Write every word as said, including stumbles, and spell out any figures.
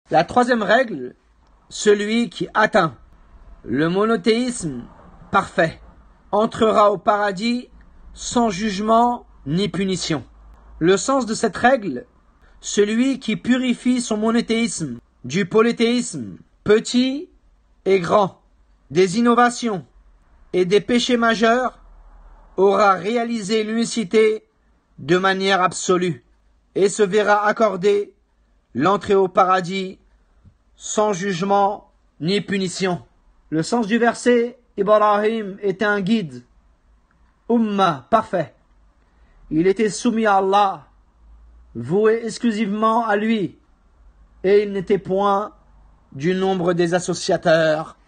La troisième règle, celui qui atteint le monothéisme parfait entrera au paradis sans jugement ni punition. Le sens de cette règle, celui qui purifie son monothéisme du polythéisme petit et grand, des innovations et des péchés majeurs, aura réalisé l'unicité de manière absolue et se verra accorder l'entrée au paradis sans jugement ni punition. Le sens du verset, Ibrahim était un guide, Ummah parfait. Il était soumis à Allah, voué exclusivement à lui, et il n'était point du nombre des associateurs.